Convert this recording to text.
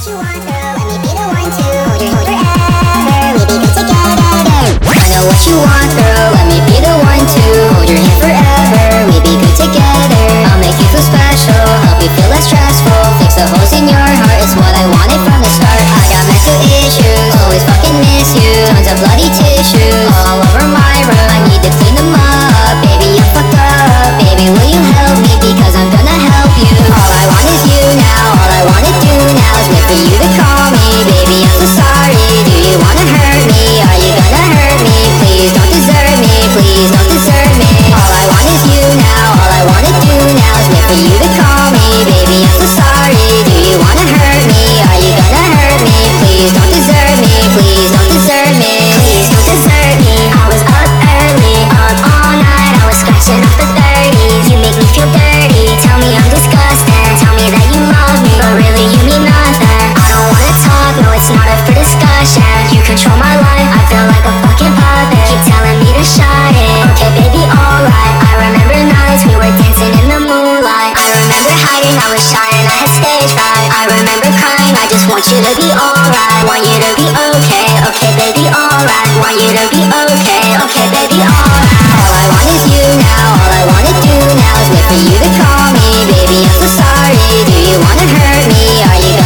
what you want, girl. Let me be the one to hold your hand forever. We be good together. I know what you want, girl. Let me be the one to hold your hand forever. We be good together. I'll make you feel special, help you feel less stressful, fix the holes in your heart. It's what I wanted from the start. I got mental issues, always fucking miss you. Tons of bloody tissues all over my room. I need to clean them up, baby. I'm fucked up, baby. Will you help me? Because I'm gonna help you. All I want is you now. All I wanna do now is wait for you to call me, baby. I'm so sorry. Do you wanna hurt me? Are you gonna hurt me? Please don't desert me. Please don't desert me. All I want is you now. All I wanna do now is wait for you to call me, baby. I'm so sorry. Do you wanna hurt me? Are you gonna hurt me? Please don't desert me. Please don't desert me. Please don't desert me. I was up early, up all night. I was scratching off the 30s. You make me feel dirty. Tell me I'm disgusting. Tell me that you love me, but really you mean nothing. I don't wanna talk, no, it's not up for discussion. You control my life, I feel like a fucking puppet. Keep telling me to shut it. Okay, baby, alright. I remember nights we were dancing in the moonlight. I remember hiding, I was shy and I had stage fright. I remember crying, I just want you to be alright. Want you to be okay, okay, baby, alright. Want you to be okay, okay, baby, alright. All I want is you now. All I wanna do now is wait for you to call me, baby. I'm so sorry. Do you wanna hurt me? Are you